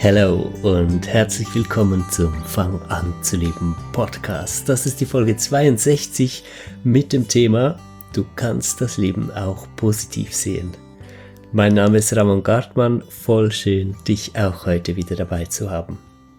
Hello und herzlich willkommen zum Fang an zu leben Podcast. Das ist die Folge 62 mit dem Thema Du kannst das Leben auch positiv sehen. Mein Name ist Ramon Gartmann, voll schön, dich auch heute wieder dabei zu haben.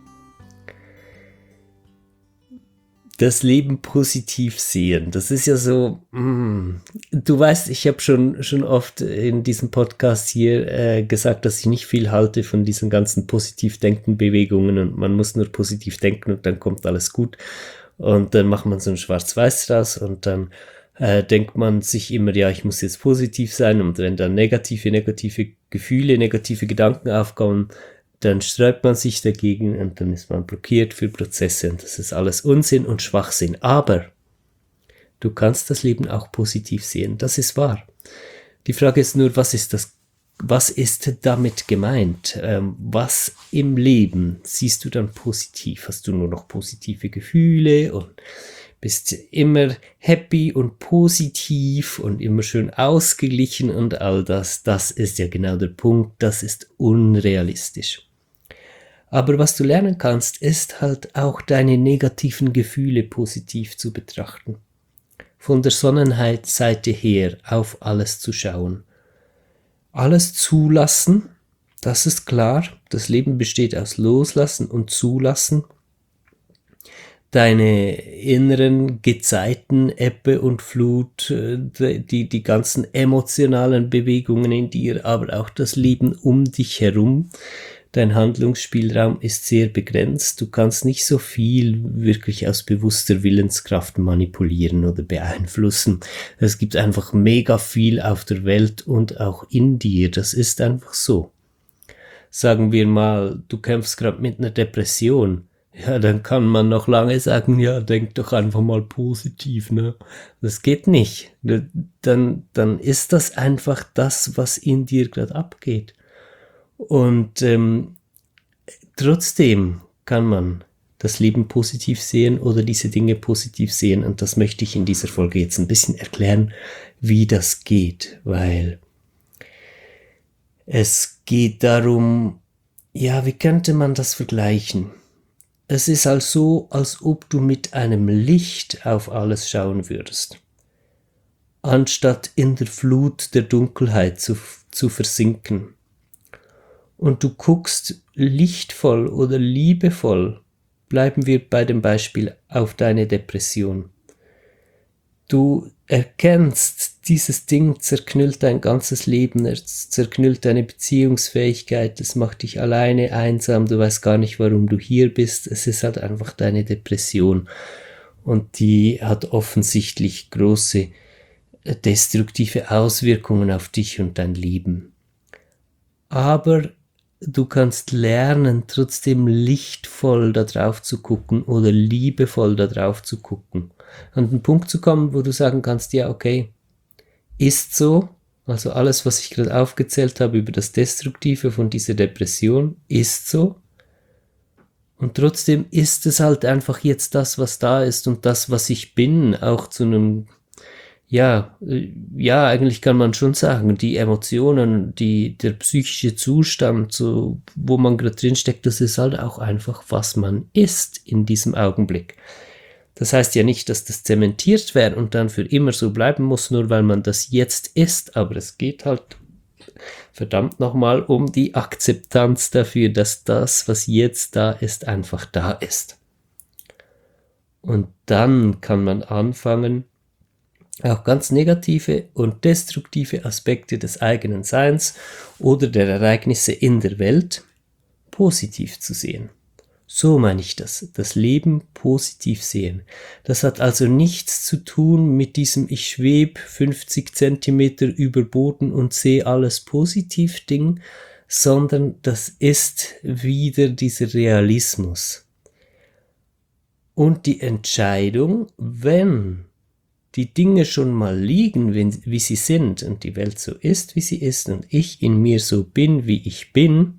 Das Leben positiv sehen, das ist ja so, du weißt, ich habe schon oft in diesem Podcast hier gesagt, dass ich nicht viel halte von diesen ganzen Positiv-Denken-Bewegungen und man muss nur positiv denken und dann kommt alles gut und dann macht man so ein Schwarz-Weiß draus und dann denkt man sich immer, ja, ich muss jetzt positiv sein und wenn dann negative Gefühle, negative Gedanken aufkommen, dann sträubt man sich dagegen und dann ist man blockiert für Prozesse und das ist alles Unsinn und Schwachsinn. Aber du kannst das Leben auch positiv sehen, das ist wahr. Die Frage ist nur, was ist damit gemeint? Was im Leben siehst du dann positiv? Hast du nur noch positive Gefühle und bist immer happy und positiv und immer schön ausgeglichen und all das? Das ist ja genau der Punkt, das ist unrealistisch. Aber was du lernen kannst, ist halt auch deine negativen Gefühle positiv zu betrachten. Von der Sonnenseite her auf alles zu schauen. Alles zulassen, das ist klar. Das Leben besteht aus Loslassen und Zulassen. Deine inneren Gezeiten, Ebbe und Flut, die ganzen emotionalen Bewegungen in dir, aber auch das Leben um dich herum. Dein Handlungsspielraum ist sehr begrenzt. Du kannst nicht so viel wirklich aus bewusster Willenskraft manipulieren oder beeinflussen. Es gibt einfach mega viel auf der Welt und auch in dir. Das ist einfach so. Sagen wir mal, du kämpfst gerade mit einer Depression. Ja, dann kann man noch lange sagen, ja, denk doch einfach mal positiv, ne? Das geht nicht. Dann ist das einfach das, was in dir gerade abgeht. Und trotzdem kann man das Leben positiv sehen oder diese Dinge positiv sehen. Und das möchte ich in dieser Folge jetzt ein bisschen erklären, wie das geht. Weil es geht darum, ja, wie könnte man das vergleichen? Es ist also so, als ob du mit einem Licht auf alles schauen würdest. Anstatt in der Flut der Dunkelheit zu versinken. Und du guckst lichtvoll oder liebevoll, bleiben wir bei dem Beispiel, auf deine Depression. Du erkennst, dieses Ding zerknüllt dein ganzes Leben, es zerknüllt deine Beziehungsfähigkeit, es macht dich alleine, einsam, du weißt gar nicht, warum du hier bist, es ist halt einfach deine Depression. Und die hat offensichtlich große destruktive Auswirkungen auf dich und dein Leben. Aber du kannst lernen, trotzdem lichtvoll da drauf zu gucken oder liebevoll da drauf zu gucken. An den Punkt zu kommen, wo du sagen kannst, ja, okay, ist so, also alles, was ich gerade aufgezählt habe über das Destruktive von dieser Depression, ist so. Und trotzdem ist es halt einfach jetzt das, was da ist und das, was ich bin, auch zu einem ja, eigentlich kann man schon sagen, die Emotionen, der psychische Zustand, so, wo man gerade drinsteckt, das ist halt auch einfach, was man ist in diesem Augenblick. Das heißt ja nicht, dass das zementiert wäre und dann für immer so bleiben muss, nur weil man das jetzt ist, aber es geht halt verdammt nochmal um die Akzeptanz dafür, dass das, was jetzt da ist, einfach da ist. Und dann kann man anfangen, auch ganz negative und destruktive Aspekte des eigenen Seins oder der Ereignisse in der Welt positiv zu sehen. So meine ich das Leben positiv sehen. Das hat also nichts zu tun mit diesem ich schwebe 50 Zentimeter über Boden und sehe alles positiv Ding, sondern das ist wieder dieser Realismus. Und die Entscheidung, wenn die Dinge schon mal liegen, wie sie sind und die Welt so ist, wie sie ist und ich in mir so bin, wie ich bin,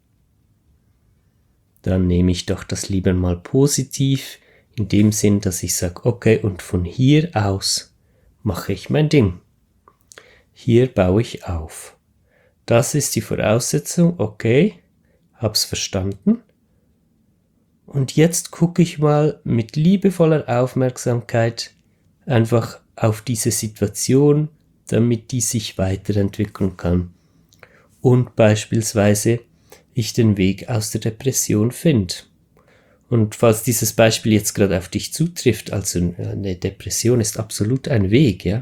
dann nehme ich doch das lieber mal positiv, in dem Sinn, dass ich sage, okay, und von hier aus mache ich mein Ding. Hier baue ich auf. Das ist die Voraussetzung, okay, hab's verstanden und jetzt gucke ich mal mit liebevoller Aufmerksamkeit einfach auf diese Situation, damit die sich weiterentwickeln kann und beispielsweise ich den Weg aus der Depression finde. Und falls dieses Beispiel jetzt gerade auf dich zutrifft, also eine Depression ist absolut ein Weg, ja.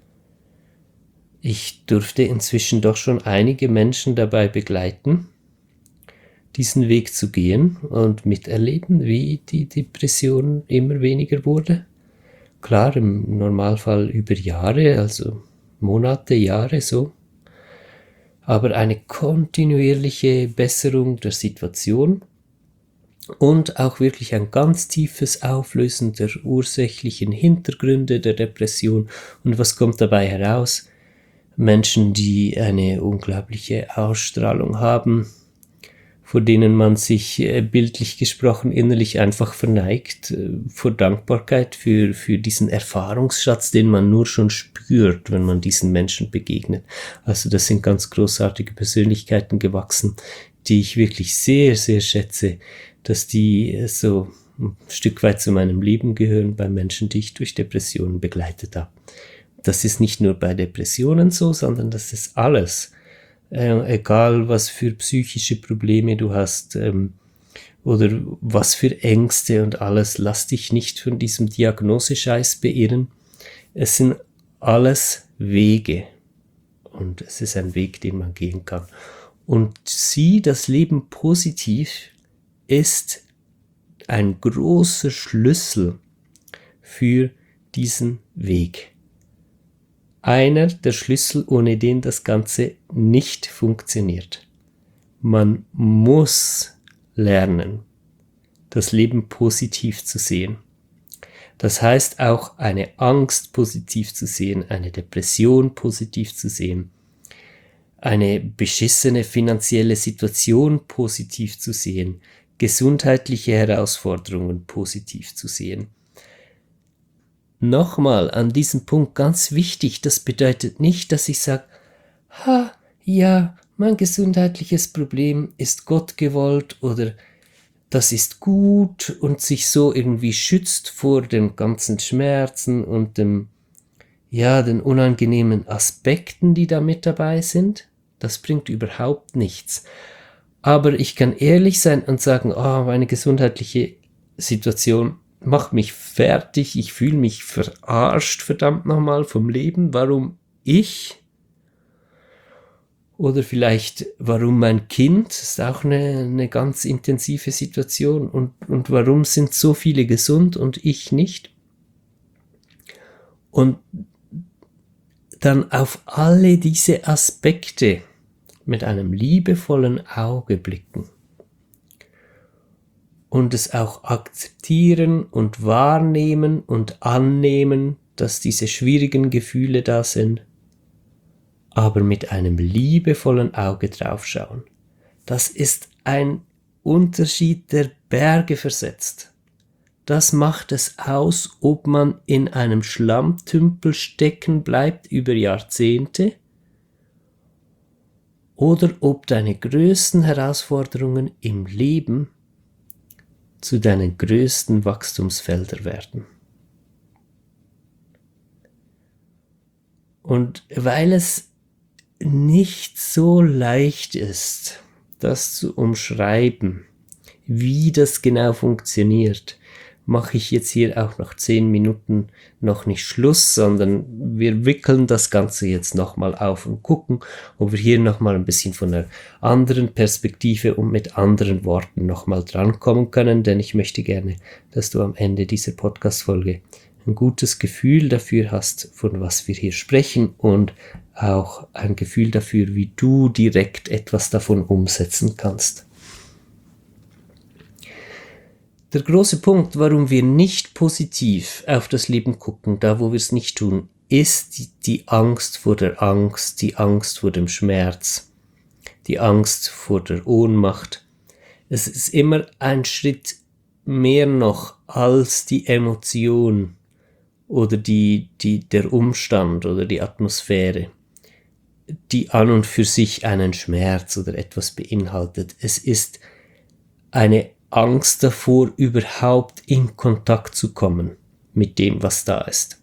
Ich durfte inzwischen doch schon einige Menschen dabei begleiten, diesen Weg zu gehen und miterleben, wie die Depression immer weniger wurde. Klar, im Normalfall über Jahre, also Monate, Jahre so. Aber eine kontinuierliche Besserung der Situation und auch wirklich ein ganz tiefes Auflösen der ursächlichen Hintergründe der Depression. Und was kommt dabei heraus? Menschen, die eine unglaubliche Ausstrahlung haben, vor denen man sich bildlich gesprochen innerlich einfach verneigt, vor Dankbarkeit für diesen Erfahrungsschatz, den man nur schon spürt, wenn man diesen Menschen begegnet. Also das sind ganz großartige Persönlichkeiten gewachsen, die ich wirklich sehr, sehr schätze, dass die so ein Stück weit zu meinem Leben gehören bei Menschen, die ich durch Depressionen begleitet habe. Das ist nicht nur bei Depressionen so, sondern das ist alles. Egal was für psychische Probleme du hast oder was für Ängste und alles, lass dich nicht von diesem Diagnosescheiß beirren. Es sind alles Wege und es ist ein Weg, den man gehen kann. Und sieh, das Leben positiv ist ein großer Schlüssel für diesen Weg. Einer der Schlüssel, ohne den das Ganze nicht funktioniert. Man muss lernen, das Leben positiv zu sehen. Das heißt auch eine Angst positiv zu sehen, eine Depression positiv zu sehen, eine beschissene finanzielle Situation positiv zu sehen, gesundheitliche Herausforderungen positiv zu sehen. Nochmal an diesem Punkt ganz wichtig, das bedeutet nicht, dass ich sage, ja, mein gesundheitliches Problem ist Gott gewollt oder das ist gut und sich so irgendwie schützt vor den ganzen Schmerzen und den unangenehmen Aspekten, die da mit dabei sind. Das bringt überhaupt nichts. Aber ich kann ehrlich sein und sagen, meine gesundheitliche Situation macht mich fertig, ich fühle mich verarscht, verdammt nochmal, vom Leben. Warum ich? Oder vielleicht, warum mein Kind? Das ist auch eine ganz intensive Situation. Und warum sind so viele gesund und ich nicht? Und dann auf alle diese Aspekte mit einem liebevollen Auge blicken. Und es auch akzeptieren und wahrnehmen und annehmen, dass diese schwierigen Gefühle da sind, aber mit einem liebevollen Auge draufschauen. Das ist ein Unterschied, der Berge versetzt. Das macht es aus, ob man in einem Schlammtümpel stecken bleibt über Jahrzehnte oder ob deine größten Herausforderungen im Leben zu deinen größten Wachstumsfeldern werden. Und weil es nicht so leicht ist, das zu umschreiben, wie das genau funktioniert, mache ich jetzt hier auch nach 10 Minuten noch nicht Schluss, sondern wir wickeln das Ganze jetzt nochmal auf und gucken, ob wir hier nochmal ein bisschen von einer anderen Perspektive und mit anderen Worten nochmal drankommen können, denn ich möchte gerne, dass du am Ende dieser Podcast-Folge ein gutes Gefühl dafür hast, von was wir hier sprechen und auch ein Gefühl dafür, wie du direkt etwas davon umsetzen kannst. Der große Punkt, warum wir nicht positiv auf das Leben gucken, da wo wir es nicht tun, ist die Angst vor der Angst, die Angst vor dem Schmerz, die Angst vor der Ohnmacht. Es ist immer ein Schritt mehr noch als die Emotion oder der Umstand oder die Atmosphäre. die an und für sich einen Schmerz oder etwas beinhaltet. Es ist eine Angst davor, überhaupt in Kontakt zu kommen mit dem, was da ist.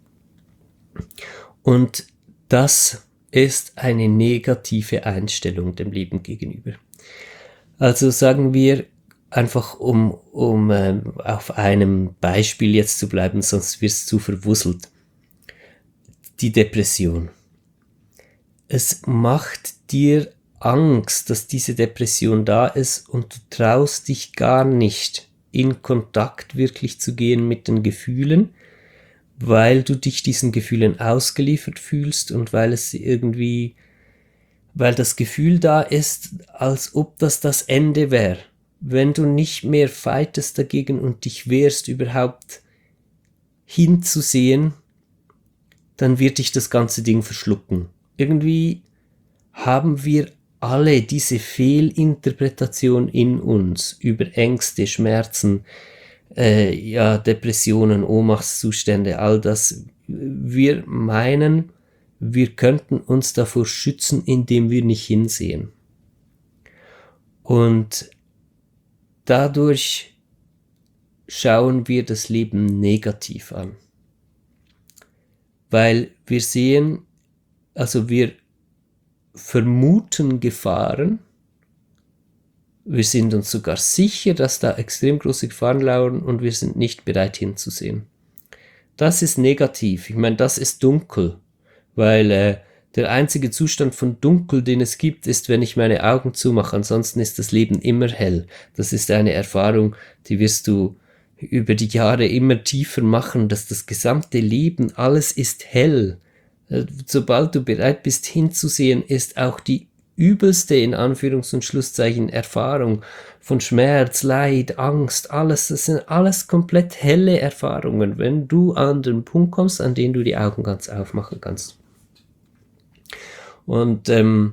Und das ist eine negative Einstellung dem Leben gegenüber. Also sagen wir einfach, um auf einem Beispiel jetzt zu bleiben, sonst wirst du verwuselt. Die Depression. Es macht dir Angst, dass diese Depression da ist und du traust dich gar nicht, in Kontakt wirklich zu gehen mit den Gefühlen, weil du dich diesen Gefühlen ausgeliefert fühlst und weil das Gefühl da ist, als ob das Ende wäre. Wenn du nicht mehr fightest dagegen und dich wehrst, überhaupt hinzusehen, dann wird dich das ganze Ding verschlucken. Irgendwie haben wir alle diese Fehlinterpretation in uns über Ängste, Schmerzen, Depressionen, Ohnmachtszustände, all das. Wir meinen, wir könnten uns davor schützen, indem wir nicht hinsehen. Und dadurch schauen wir das Leben negativ an. Weil wir sehen, also wir vermuten Gefahren. Wir sind uns sogar sicher, dass da extrem große Gefahren lauern und wir sind nicht bereit hinzusehen. Das ist negativ. Ich meine, das ist dunkel, weil der einzige Zustand von Dunkel, den es gibt, ist, wenn ich meine Augen zumache. Ansonsten ist das Leben immer hell. Das ist eine Erfahrung, die wirst du über die Jahre immer tiefer machen, dass das gesamte Leben, alles ist hell. Sobald du bereit bist hinzusehen, ist auch die übelste, in Anführungs- und Schlusszeichen, Erfahrung von Schmerz, Leid, Angst, alles, das sind alles komplett helle Erfahrungen, wenn du an den Punkt kommst, an den du die Augen ganz aufmachen kannst. Und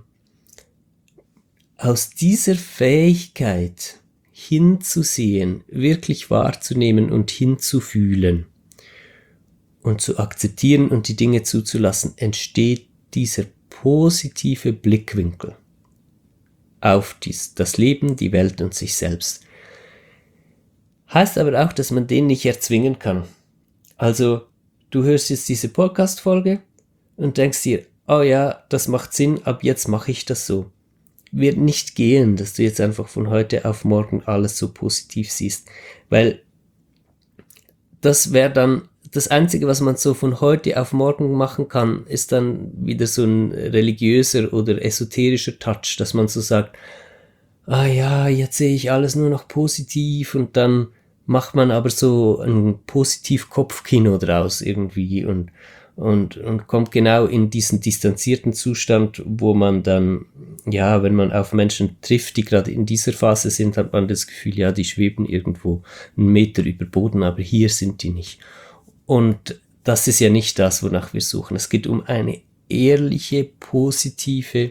aus dieser Fähigkeit hinzusehen, wirklich wahrzunehmen und hinzufühlen und zu akzeptieren und die Dinge zuzulassen, entsteht dieser positive Blickwinkel auf das Leben, die Welt und sich selbst. Heißt aber auch, dass man den nicht erzwingen kann. Also, du hörst jetzt diese Podcast-Folge und denkst dir, oh ja, das macht Sinn, ab jetzt mache ich das so. Wird nicht gehen, dass du jetzt einfach von heute auf morgen alles so positiv siehst, weil das wäre dann das Einzige, was man so von heute auf morgen machen kann, ist dann wieder so ein religiöser oder esoterischer Touch, dass man so sagt, ah ja, jetzt sehe ich alles nur noch positiv und dann macht man aber so ein Positiv-Kopfkino draus irgendwie und kommt genau in diesen distanzierten Zustand, wo man dann, ja, wenn man auf Menschen trifft, die gerade in dieser Phase sind, hat man das Gefühl, ja, die schweben irgendwo einen Meter über Boden, aber hier sind die nicht. Und das ist ja nicht das, wonach wir suchen. Es geht um eine ehrliche, positive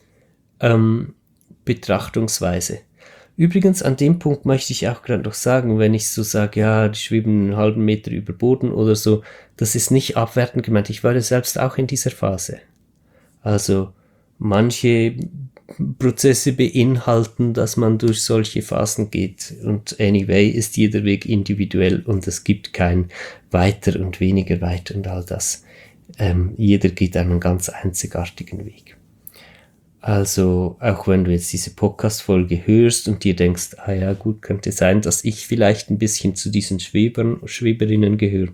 Betrachtungsweise. Übrigens, an dem Punkt möchte ich auch gerade noch sagen, wenn ich so sage, ja, die schweben einen halben Meter über Boden oder so, das ist nicht abwertend gemeint. Ich war ja selbst auch in dieser Phase. Also manche Prozesse beinhalten, dass man durch solche Phasen geht. Und anyway ist jeder Weg individuell und es gibt kein weiter und weniger weit und all das. Jeder geht einen ganz einzigartigen Weg. Also auch wenn du jetzt diese Podcast-Folge hörst und dir denkst, ah ja gut, könnte sein, dass ich vielleicht ein bisschen zu diesen Schweberinnen gehöre.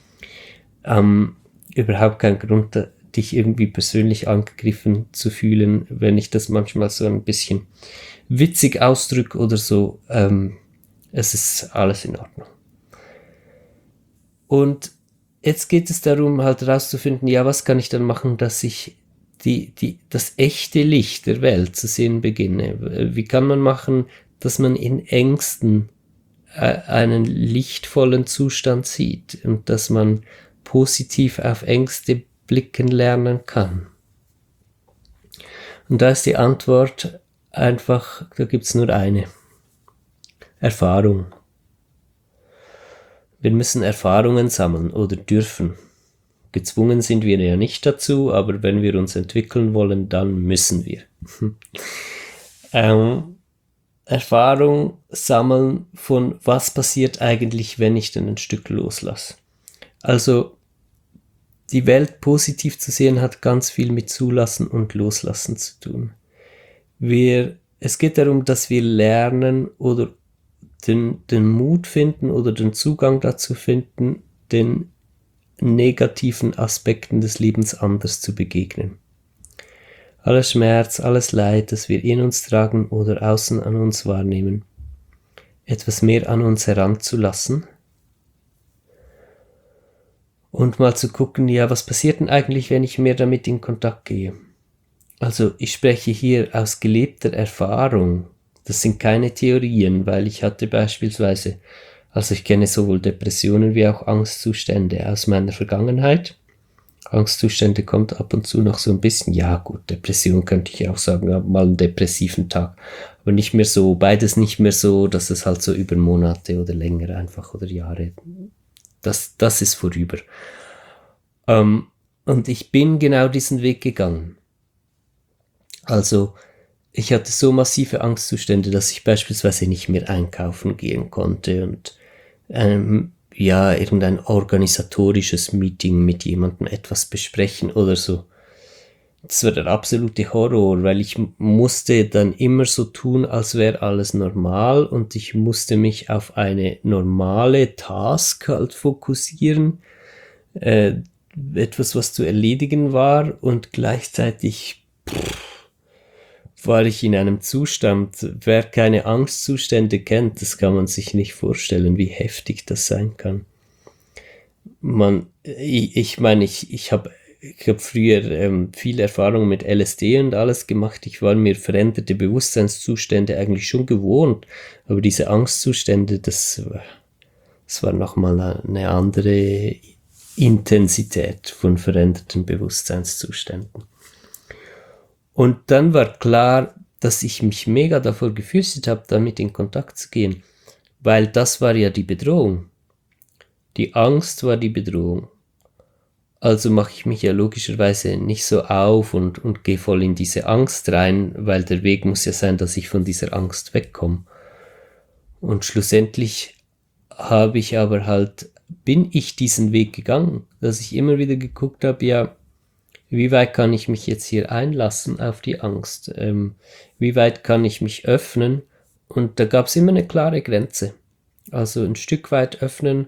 Überhaupt kein Grund, dich irgendwie persönlich angegriffen zu fühlen, wenn ich das manchmal so ein bisschen witzig ausdrücke oder so. Es ist alles in Ordnung. Und jetzt geht es darum, halt herauszufinden, ja, was kann ich dann machen, dass ich das echte Licht der Welt zu sehen beginne. Wie kann man machen, dass man in Ängsten einen lichtvollen Zustand sieht und dass man positiv auf Ängste blicken lernen kann? Und da ist die Antwort einfach, da gibt es nur eine. Erfahrung. Wir müssen Erfahrungen sammeln oder dürfen. gezwungen sind wir ja nicht dazu, aber wenn wir uns entwickeln wollen, dann müssen wir. Erfahrung sammeln von was passiert eigentlich, wenn ich denn ein Stück loslasse. Also die Welt positiv zu sehen hat ganz viel mit Zulassen und Loslassen zu tun. Es geht darum, dass wir lernen oder den Mut finden oder den Zugang dazu finden, den negativen Aspekten des Lebens anders zu begegnen. Alles Schmerz, alles Leid, das wir in uns tragen oder außen an uns wahrnehmen, etwas mehr an uns heranzulassen und mal zu gucken, ja, was passiert denn eigentlich, wenn ich mehr damit in Kontakt gehe? Also ich spreche hier aus gelebter Erfahrung. Das sind keine Theorien, weil ich hatte beispielsweise, also ich kenne sowohl Depressionen wie auch Angstzustände aus meiner Vergangenheit. Angstzustände kommt ab und zu noch so ein bisschen, ja gut, Depression könnte ich auch sagen, mal einen depressiven Tag, aber nicht mehr so, beides nicht mehr so, dass es halt so über Monate oder länger einfach oder Jahre, das ist vorüber. Und ich bin genau diesen Weg gegangen. Also ich hatte so massive Angstzustände, dass ich beispielsweise nicht mehr einkaufen gehen konnte und irgendein organisatorisches Meeting mit jemandem etwas besprechen oder so. Das war der absolute Horror, weil ich musste dann immer so tun, als wäre alles normal und ich musste mich auf eine normale Task halt fokussieren, etwas, was zu erledigen war und gleichzeitig war ich in einem Zustand, wer keine Angstzustände kennt, das kann man sich nicht vorstellen, wie heftig das sein kann. Ich habe früher viel Erfahrung mit LSD und alles gemacht. Ich war mir veränderte Bewusstseinszustände eigentlich schon gewohnt, aber diese Angstzustände, das war nochmal eine andere Intensität von veränderten Bewusstseinszuständen. Und dann war klar, dass ich mich mega davor gefürchtet habe, damit in Kontakt zu gehen, weil das war ja die Bedrohung. Die Angst war die Bedrohung. Also mache ich mich ja logischerweise nicht so auf und gehe voll in diese Angst rein, weil der Weg muss ja sein, dass ich von dieser Angst wegkomme. Und schlussendlich bin ich diesen Weg gegangen, dass ich immer wieder geguckt habe, ja, wie weit kann ich mich jetzt hier einlassen auf die Angst? Wie weit kann ich mich öffnen? Und da gab es immer eine klare Grenze. Also ein Stück weit öffnen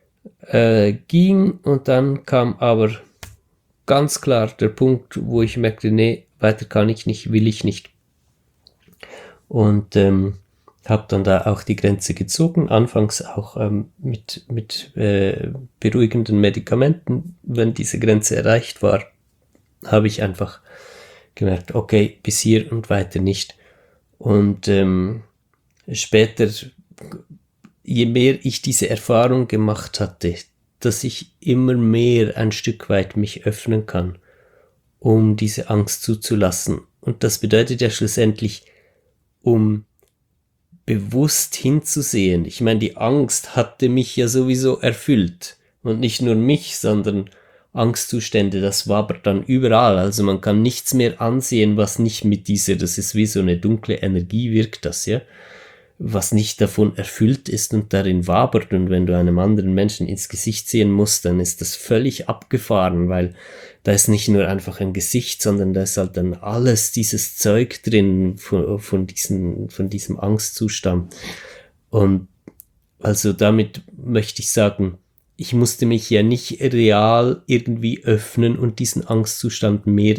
ging und dann kam aber ganz klar der Punkt, wo ich merkte, nee, weiter kann ich nicht, will ich nicht. Und habe dann da auch die Grenze gezogen, anfangs auch mit beruhigenden Medikamenten. Wenn diese Grenze erreicht war, habe ich einfach gemerkt, okay, bis hier und weiter nicht. Und später, je mehr ich diese Erfahrung gemacht hatte, dass ich immer mehr ein Stück weit mich öffnen kann, um diese Angst zuzulassen. Und das bedeutet ja schlussendlich, um bewusst hinzusehen. Ich meine, die Angst hatte mich ja sowieso erfüllt. Und nicht nur mich, sondern Angstzustände, das war aber dann überall. Also man kann nichts mehr ansehen, was nicht mit das ist wie so eine dunkle Energie, wirkt das, ja, was nicht davon erfüllt ist und darin wabert. Und wenn du einem anderen Menschen ins Gesicht sehen musst, dann ist das völlig abgefahren, weil da ist nicht nur einfach ein Gesicht, sondern da ist halt dann alles dieses Zeug drin von diesem Angstzustand. Und also damit möchte ich sagen, ich musste mich ja nicht real irgendwie öffnen und diesen Angstzustand mehr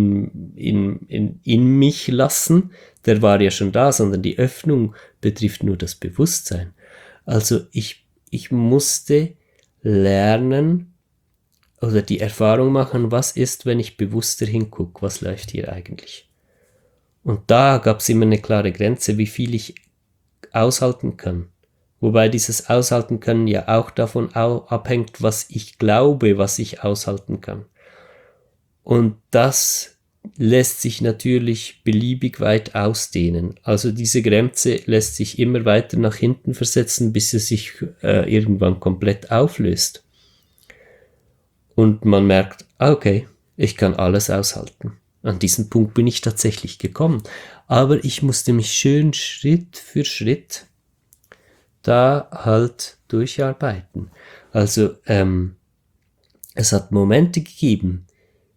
in mich lassen. Der war ja schon da, sondern die Öffnung betrifft nur das Bewusstsein. Also ich musste lernen oder die Erfahrung machen, was ist, wenn ich bewusster hingucke, was läuft hier eigentlich. Und da gab es immer eine klare Grenze, wie viel ich aushalten kann. Wobei dieses Aushalten können ja auch davon abhängt, was ich glaube, was ich aushalten kann. Und das lässt sich natürlich beliebig weit ausdehnen. Also diese Grenze lässt sich immer weiter nach hinten versetzen, bis sie sich irgendwann komplett auflöst. Und man merkt, okay, ich kann alles aushalten. An diesen Punkt bin ich tatsächlich gekommen. Aber ich musste mich schön Schritt für Schritt da halt durcharbeiten. Also es hat Momente gegeben,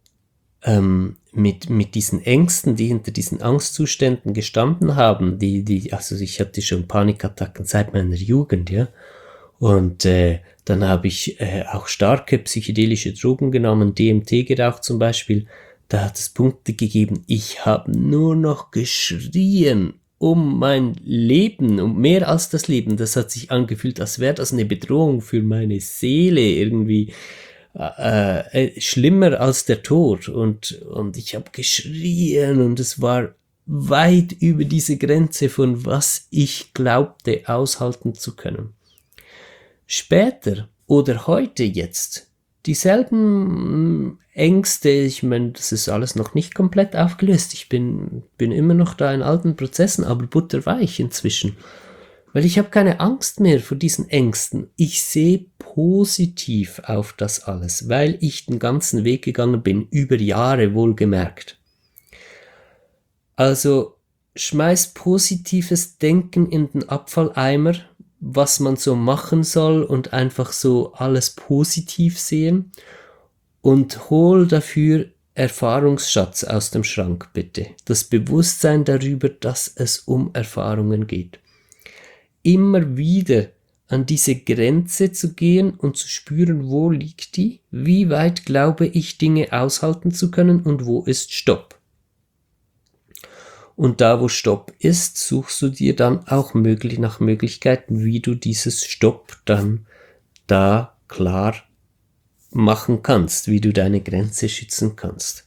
mit diesen Ängsten, die hinter diesen Angstzuständen gestanden haben, also ich hatte schon Panikattacken seit meiner Jugend, ja. Und dann habe ich auch starke psychedelische Drogen genommen, DMT geraucht zum Beispiel. Da hat es Punkte gegeben, ich habe nur noch geschrien um mein Leben, um mehr als das Leben. Das hat sich angefühlt, als wäre das eine Bedrohung für meine Seele irgendwie. Schlimmer als der Tod. Und ich habe geschrien und es war weit über diese Grenze von was ich glaubte aushalten zu können. Später oder heute jetzt dieselben Ängste, ich meine, das ist alles noch nicht komplett aufgelöst. Ich bin immer noch da in alten Prozessen, aber butterweich inzwischen. Weil ich habe keine Angst mehr vor diesen Ängsten. Ich sehe positiv auf das alles, weil ich den ganzen Weg gegangen bin, über Jahre wohlgemerkt. Also schmeiß positives Denken in den Abfalleimer, was man so machen soll und einfach so alles positiv sehen und hol dafür Erfahrungsschatz aus dem Schrank, bitte. Das Bewusstsein darüber, dass es um Erfahrungen geht. Immer wieder an diese Grenze zu gehen und zu spüren, wo liegt die, wie weit glaube ich, Dinge aushalten zu können und wo ist Stopp. Und da, wo Stopp ist, suchst du dir dann auch nach Möglichkeiten, wie du dieses Stopp dann da klar machen kannst, wie du deine Grenze schützen kannst.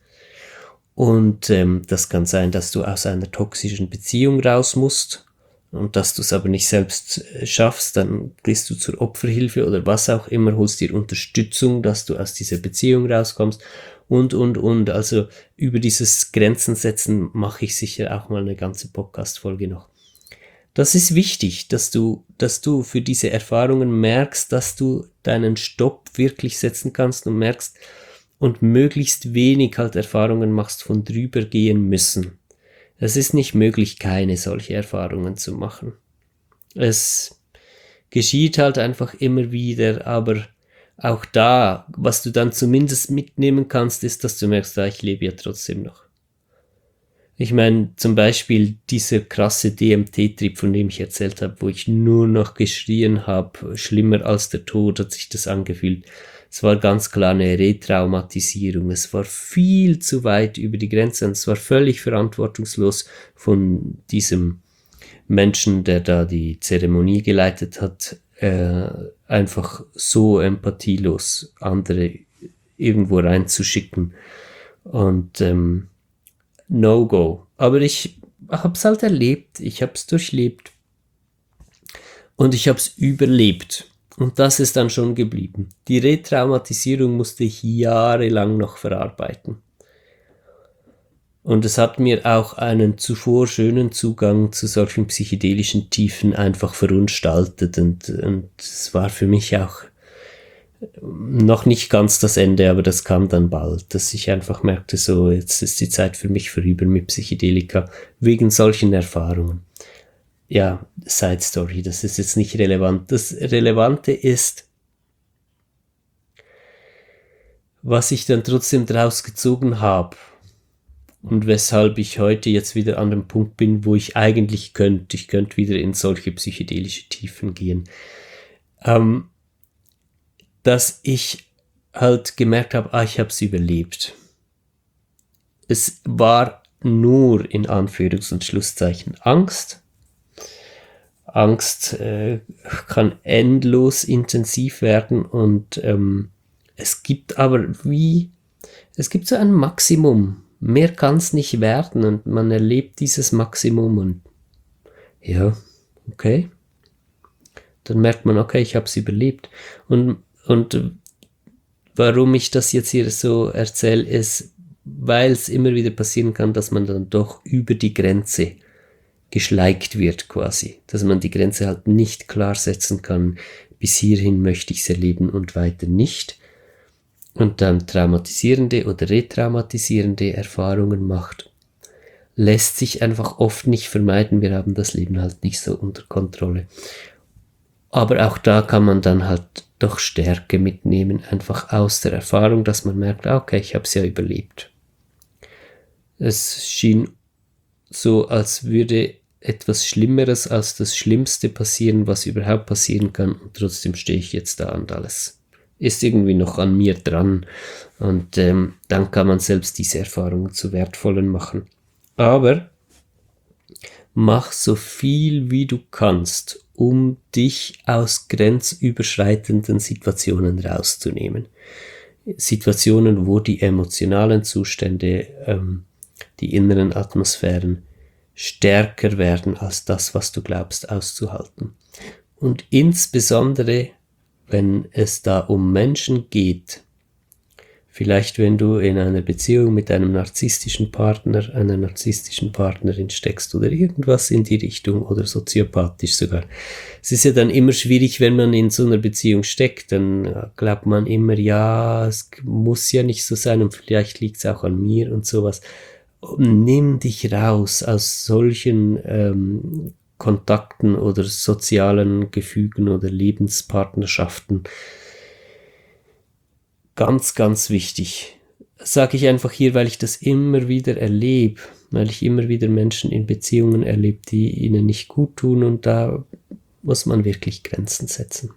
Und das kann sein, dass du aus einer toxischen Beziehung raus musst und dass du es aber nicht selbst schaffst, dann gehst du zur Opferhilfe oder was auch immer, holst dir Unterstützung, dass du aus dieser Beziehung rauskommst und. Also über dieses Grenzen setzen mache ich sicher auch mal eine ganze Podcast-Folge noch. Das ist wichtig, dass du für diese Erfahrungen merkst, dass du deinen Stopp wirklich setzen kannst und merkst und möglichst wenig halt Erfahrungen machst von drüber gehen müssen. Es ist nicht möglich, keine solche Erfahrungen zu machen. Es geschieht halt einfach immer wieder, aber auch da, was du dann zumindest mitnehmen kannst, ist, dass du merkst, ich lebe ja trotzdem noch. Ich meine, zum Beispiel dieser krasse DMT-Trip, von dem ich erzählt habe, wo ich nur noch geschrien habe, schlimmer als der Tod hat sich das angefühlt. Es war ganz klar eine Retraumatisierung. Es war viel zu weit über die Grenze und es war völlig verantwortungslos von diesem Menschen, der da die Zeremonie geleitet hat, einfach so empathielos andere irgendwo reinzuschicken. Und No-Go. Aber ich hab's halt erlebt, ich hab's durchlebt und ich hab's überlebt. Und das ist dann schon geblieben. Die Retraumatisierung musste ich jahrelang noch verarbeiten. Und es hat mir auch einen zuvor schönen Zugang zu solchen psychedelischen Tiefen einfach verunstaltet. Und es war für mich auch noch nicht ganz das Ende, aber das kam dann bald, dass ich einfach merkte, so, jetzt ist die Zeit für mich vorüber mit Psychedelika, wegen solchen Erfahrungen. Ja, Side Story, das ist jetzt nicht relevant. Das Relevante ist, was ich dann trotzdem draus gezogen habe und weshalb ich heute jetzt wieder an dem Punkt bin, wo ich eigentlich könnte wieder in solche psychedelische Tiefen gehen. Dass ich halt gemerkt habe, ich habe es überlebt. Es war nur in Anführungs- und Schlusszeichen Angst. Angst kann endlos intensiv werden und es gibt so ein Maximum. Mehr kann es nicht werden und man erlebt dieses Maximum und ja, okay. Dann merkt man, okay, ich habe es überlebt. Und warum ich das jetzt hier so erzähle, ist, weil es immer wieder passieren kann, dass man dann doch über die Grenze geschleicht wird quasi. Dass man die Grenze halt nicht klar setzen kann, bis hierhin möchte ich es erleben und weiter nicht. und dann traumatisierende oder retraumatisierende Erfahrungen macht, lässt sich einfach oft nicht vermeiden. Wir haben das Leben halt nicht so unter Kontrolle. Aber auch da kann man dann halt doch Stärke mitnehmen, einfach aus der Erfahrung, dass man merkt, okay, ich habe es ja überlebt. Es schien so, als würde etwas Schlimmeres als das Schlimmste passieren, was überhaupt passieren kann, und trotzdem stehe ich jetzt da und alles ist irgendwie noch an mir dran, und dann kann man selbst diese Erfahrungen zu wertvollen machen. Aber mach so viel wie du kannst, um dich aus grenzüberschreitenden Situationen rauszunehmen. Situationen, wo die emotionalen Zustände, die inneren Atmosphären stärker werden als das, was du glaubst auszuhalten. Und insbesondere, wenn es da um Menschen geht, vielleicht wenn du in einer Beziehung mit einem narzisstischen Partner, einer narzisstischen Partnerin steckst oder irgendwas in die Richtung oder soziopathisch sogar. Es ist ja dann immer schwierig, wenn man in so einer Beziehung steckt, dann glaubt man immer, ja, es muss ja nicht so sein und vielleicht liegt es auch an mir und sowas. Nimm dich raus aus solchen Kontakten oder sozialen Gefügen oder Lebenspartnerschaften. Ganz, ganz wichtig. Das sage ich einfach hier, weil ich das immer wieder erlebe, weil ich immer wieder Menschen in Beziehungen erlebe, die ihnen nicht gut tun, und da muss man wirklich Grenzen setzen.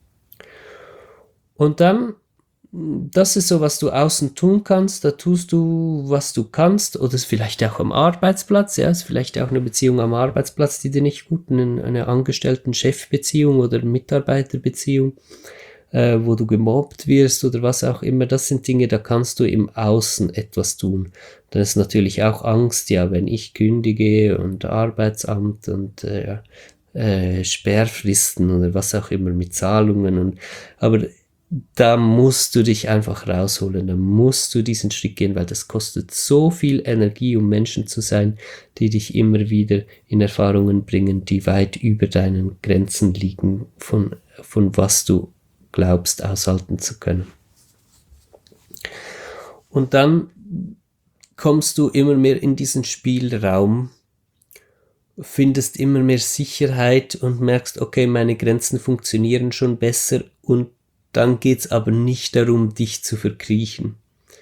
Und dann, das ist so, was du außen tun kannst, da tust du, was du kannst, oder es ist vielleicht auch am Arbeitsplatz, ja, es ist vielleicht auch eine Beziehung am Arbeitsplatz, die dir nicht gut tut, eine Angestellten-Chef-Beziehung oder Mitarbeiterbeziehung, wo du gemobbt wirst oder was auch immer. Das sind Dinge, da kannst du im Außen etwas tun. Da ist natürlich auch Angst, ja, wenn ich kündige und Arbeitsamt und Sperrfristen oder was auch immer mit Zahlungen, aber da musst du dich einfach rausholen, da musst du diesen Schritt gehen, weil das kostet so viel Energie, um Menschen zu sein, die dich immer wieder in Erfahrungen bringen, die weit über deinen Grenzen liegen, von was du glaubst aushalten zu können. Und dann kommst du immer mehr in diesen Spielraum, findest immer mehr Sicherheit und merkst, okay, meine Grenzen funktionieren schon besser, und dann geht's aber nicht darum, dich zu verkriechen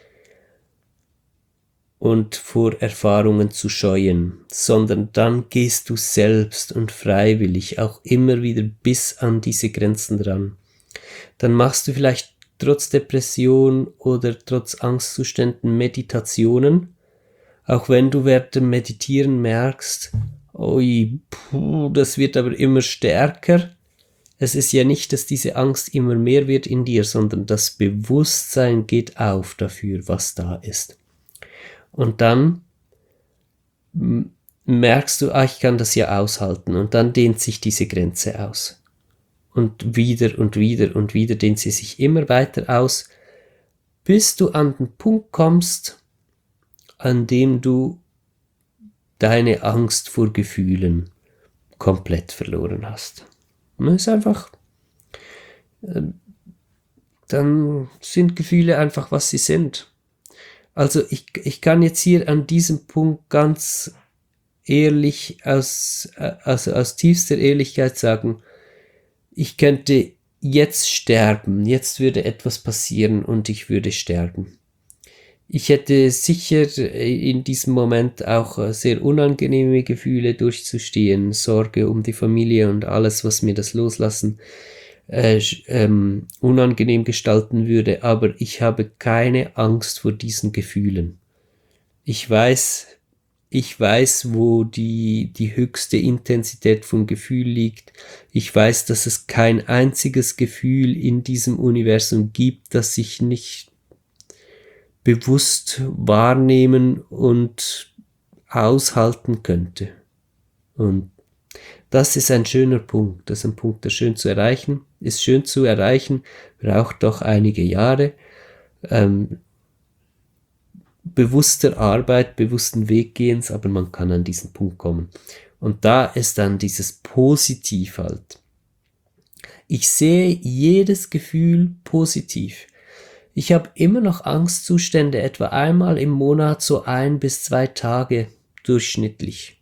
und vor Erfahrungen zu scheuen, sondern dann gehst du selbst und freiwillig auch immer wieder bis an diese Grenzen dran. Dann machst du vielleicht trotz Depression oder trotz Angstzuständen Meditationen, auch wenn du während dem Meditieren merkst, das wird aber immer stärker. Es ist ja nicht, dass diese Angst immer mehr wird in dir, sondern das Bewusstsein geht auf dafür, was da ist. Und dann merkst du, ich kann das ja aushalten, und dann dehnt sich diese Grenze aus. Und wieder und wieder und wieder dehnt sie sich immer weiter aus, bis du an den Punkt kommst, an dem du deine Angst vor Gefühlen komplett verloren hast. Und es ist einfach, dann sind Gefühle einfach, was sie sind. Also ich kann jetzt hier an diesem Punkt ganz ehrlich, aus tiefster Ehrlichkeit sagen, ich könnte jetzt sterben, jetzt würde etwas passieren und ich würde sterben. Ich hätte sicher in diesem Moment auch sehr unangenehme Gefühle durchzustehen, Sorge um die Familie und alles, was mir das Loslassen unangenehm gestalten würde, aber ich habe keine Angst vor diesen Gefühlen. Ich weiß, wo die höchste Intensität vom Gefühl liegt. Ich weiß, dass es kein einziges Gefühl in diesem Universum gibt, das ich nicht bewusst wahrnehmen und aushalten könnte. Und das ist ein schöner Punkt. Das ist ein Punkt, der schön zu erreichen ist. Schön zu erreichen, braucht doch einige Jahre bewusster Arbeit, bewussten Weggehens, aber man kann an diesen Punkt kommen. Und da ist dann dieses Positiv halt. Ich sehe jedes Gefühl positiv. Ich habe immer noch Angstzustände, etwa einmal im Monat, so 1 bis 2 Tage durchschnittlich.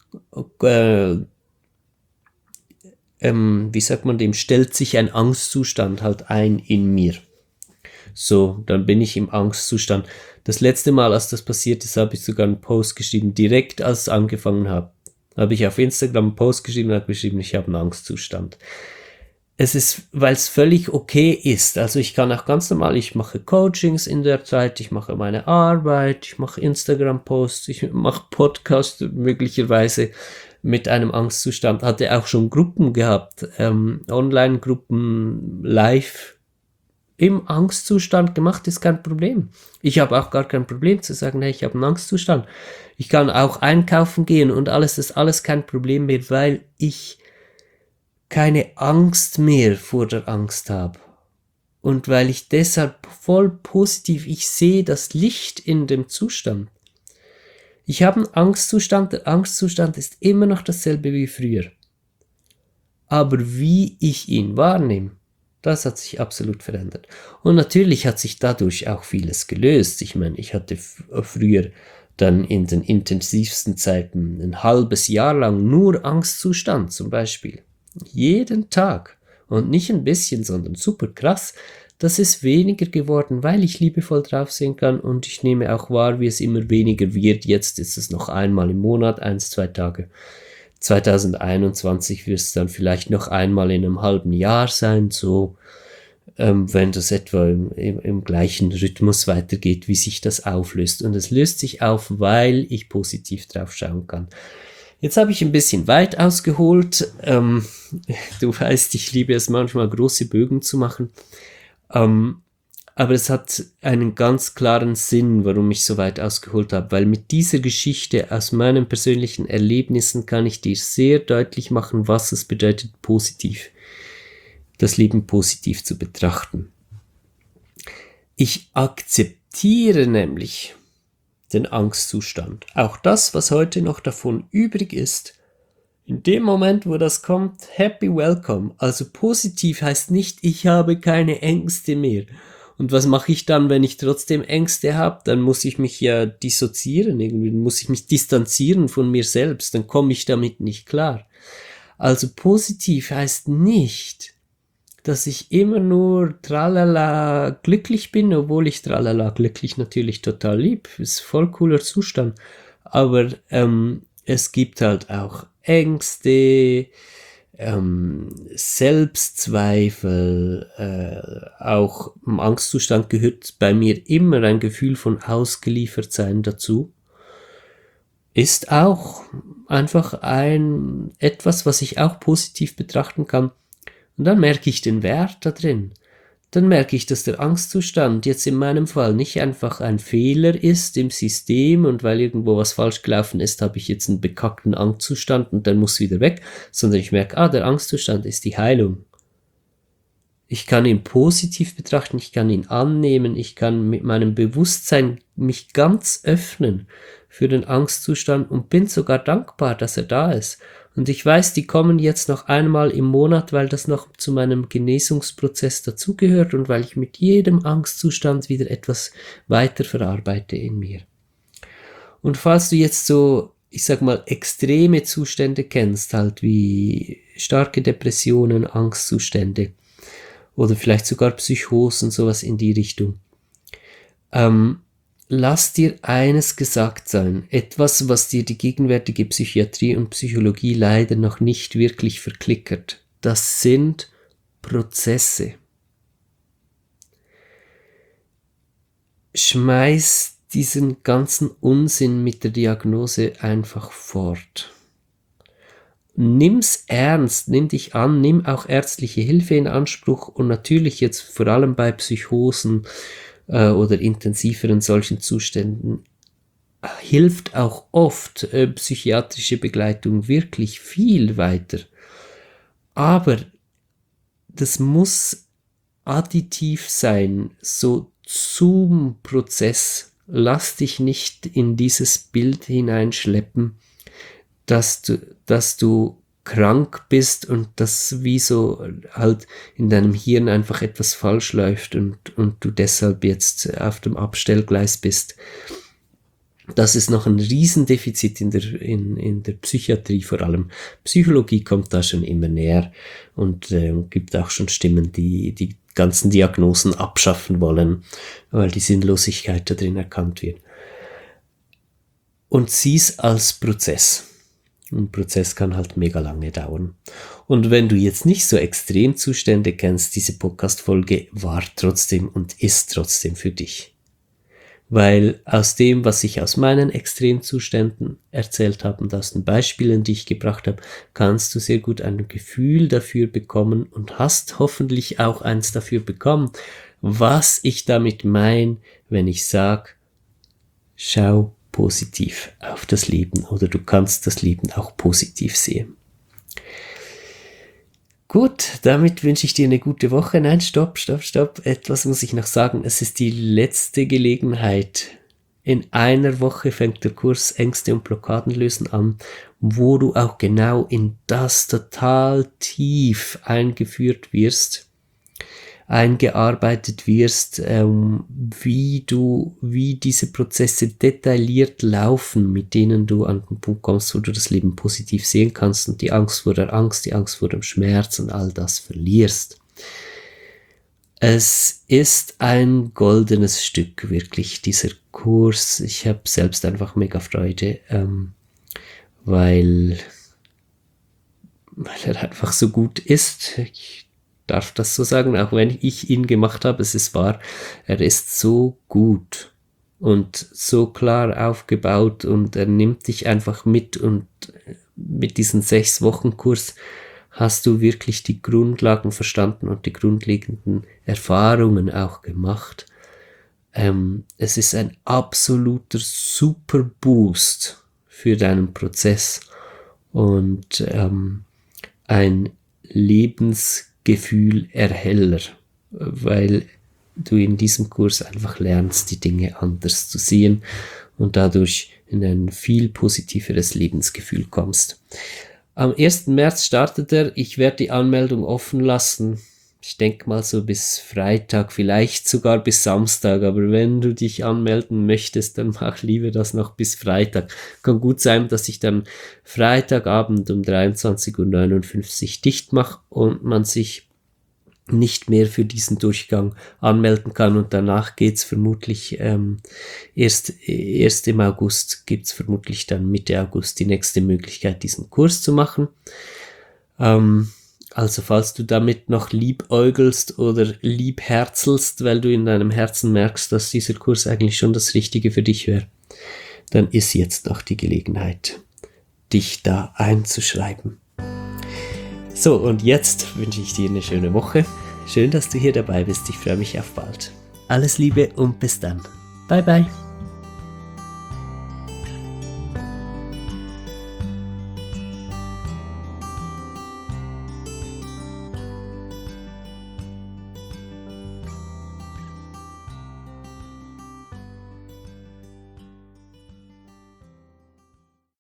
Wie sagt man dem, stellt sich ein Angstzustand halt ein in mir. So, dann bin ich im Angstzustand. Das letzte Mal, als das passiert ist, habe ich sogar einen Post geschrieben, direkt als es angefangen habe. Habe ich auf Instagram einen Post geschrieben und habe geschrieben, ich habe einen Angstzustand. Es ist, weil es völlig okay ist. Also ich kann auch ganz normal, ich mache Coachings in der Zeit, ich mache meine Arbeit, ich mache Instagram-Posts, ich mache Podcasts möglicherweise mit einem Angstzustand. Hatte auch schon Gruppen gehabt, Online-Gruppen, live im Angstzustand gemacht, ist kein Problem. Ich habe auch gar kein Problem zu sagen, hey, ich habe einen Angstzustand. Ich kann auch einkaufen gehen und alles ist alles kein Problem mehr, weil ich keine Angst mehr vor der Angst habe. Und weil ich deshalb voll positiv, ich sehe das Licht in dem Zustand. Ich habe einen Angstzustand, der Angstzustand ist immer noch dasselbe wie früher. Aber wie ich ihn wahrnehme, das hat sich absolut verändert. Und natürlich hat sich dadurch auch vieles gelöst. Ich meine, ich hatte früher dann in den intensivsten Zeiten ein halbes Jahr lang nur Angstzustand zum Beispiel. Jeden Tag. Und nicht ein bisschen, sondern super krass. Das ist weniger geworden, weil ich liebevoll drauf sehen kann und ich nehme auch wahr, wie es immer weniger wird. Jetzt ist es noch einmal im Monat, 1, 2 Tage. 2021 wird es dann vielleicht noch einmal in einem halben Jahr sein, so wenn das etwa im gleichen Rhythmus weitergeht, wie sich das auflöst. Und es löst sich auf, weil ich positiv drauf schauen kann. Jetzt habe ich ein bisschen weit ausgeholt. Du weißt, ich liebe es manchmal, große Bögen zu machen. Aber es hat einen ganz klaren Sinn, warum ich so weit ausgeholt habe. Weil mit dieser Geschichte aus meinen persönlichen Erlebnissen kann ich dir sehr deutlich machen, was es bedeutet, positiv, das Leben positiv zu betrachten. Ich akzeptiere nämlich den Angstzustand. Auch das, was heute noch davon übrig ist, in dem Moment, wo das kommt, happy welcome. Also positiv heißt nicht, ich habe keine Ängste mehr. Und was mache ich dann, wenn ich trotzdem Ängste habe? Dann muss ich mich ja dissoziieren, irgendwie muss ich mich distanzieren von mir selbst, dann komme ich damit nicht klar. Also positiv heißt nicht, dass ich immer nur tralala glücklich bin, obwohl ich tralala glücklich natürlich total lieb, ist voll cooler Zustand, aber es gibt halt auch Ängste, Selbstzweifel, auch im Angstzustand gehört bei mir immer ein Gefühl von Ausgeliefertsein dazu. Ist auch einfach etwas, was ich auch positiv betrachten kann. Und dann merke ich den Wert da drin. Dann merke ich, dass der Angstzustand jetzt in meinem Fall nicht einfach ein Fehler ist im System und weil irgendwo was falsch gelaufen ist, habe ich jetzt einen bekackten Angstzustand und dann muss wieder weg, sondern ich merke, der Angstzustand ist die Heilung. Ich kann ihn positiv betrachten, ich kann ihn annehmen, ich kann mit meinem Bewusstsein mich ganz öffnen für den Angstzustand und bin sogar dankbar, dass er da ist. Und ich weiß, die kommen jetzt noch einmal im Monat, weil das noch zu meinem Genesungsprozess dazugehört und weil ich mit jedem Angstzustand wieder etwas weiter verarbeite in mir. Und falls du jetzt so, ich sag mal, extreme Zustände kennst, halt wie starke Depressionen, Angstzustände oder vielleicht sogar Psychosen, sowas in die Richtung, lass dir eines gesagt sein, etwas, was dir die gegenwärtige Psychiatrie und Psychologie leider noch nicht wirklich verklickert. Das sind Prozesse. Schmeiß diesen ganzen Unsinn mit der Diagnose einfach fort. Nimm's ernst, nimm dich an, nimm auch ärztliche Hilfe in Anspruch und natürlich jetzt vor allem bei Psychosen oder intensiveren solchen Zuständen hilft auch oft psychiatrische Begleitung wirklich viel weiter. Aber das muss additiv sein, so zum Prozess. Lass dich nicht in dieses Bild hineinschleppen, dass du krank bist und das wie so halt in deinem Hirn einfach etwas falsch läuft und du deshalb jetzt auf dem Abstellgleis bist. Das ist noch ein Riesendefizit in der Psychiatrie vor allem. Psychologie kommt da schon immer näher und gibt auch schon Stimmen, die ganzen Diagnosen abschaffen wollen, weil die Sinnlosigkeit da drin erkannt wird. Und sieh's als Prozess. Ein Prozess kann halt mega lange dauern. Und wenn du jetzt nicht so Extremzustände kennst, diese Podcast-Folge war trotzdem und ist trotzdem für dich. Weil aus dem, was ich aus meinen Extremzuständen erzählt habe und aus den Beispielen, die ich gebracht habe, kannst du sehr gut ein Gefühl dafür bekommen und hast hoffentlich auch eins dafür bekommen, was ich damit meine, wenn ich sage, schau positiv auf das Leben oder du kannst das Leben auch positiv sehen. Gut, damit wünsche ich dir eine gute Woche. Nein, stopp. Etwas muss ich noch sagen. Es ist die letzte Gelegenheit. In einer Woche fängt der Kurs Ängste und Blockaden lösen an, wo du auch genau in das total tief eingearbeitet wirst, wie diese Prozesse detailliert laufen, mit denen du an den Punkt kommst, wo du das Leben positiv sehen kannst und die Angst vor der Angst, die Angst vor dem Schmerz und all das verlierst. Es ist ein goldenes Stück, wirklich, dieser Kurs. Ich habe selbst einfach mega Freude, weil er einfach so gut ist. Ich darf das so sagen, auch wenn ich ihn gemacht habe, es ist wahr, er ist so gut und so klar aufgebaut und er nimmt dich einfach mit und mit diesem 6-Wochen-Kurs hast du wirklich die Grundlagen verstanden und die grundlegenden Erfahrungen auch gemacht. Es ist ein absoluter Super Boost für deinen Prozess und ein Lebensgefühl-Erheller, weil du in diesem Kurs einfach lernst, die Dinge anders zu sehen und dadurch in ein viel positiveres Lebensgefühl kommst. Am 1. März startet er. Ich werde die Anmeldung offen lassen. Ich denke mal so bis Freitag, vielleicht sogar bis Samstag. Aber wenn du dich anmelden möchtest, dann mach lieber das noch bis Freitag. Kann gut sein, dass ich dann Freitagabend um 23:59 Uhr dicht mache und man sich nicht mehr für diesen Durchgang anmelden kann und danach geht's vermutlich erst im August gibt's vermutlich dann Mitte August die nächste Möglichkeit, diesen Kurs zu machen. Also falls du damit noch liebäugelst oder liebherzelst, weil du in deinem Herzen merkst, dass dieser Kurs eigentlich schon das Richtige für dich wäre, dann ist jetzt noch die Gelegenheit, dich da einzuschreiben. So, und jetzt wünsche ich dir eine schöne Woche. Schön, dass du hier dabei bist. Ich freue mich auf bald. Alles Liebe und bis dann. Bye, bye.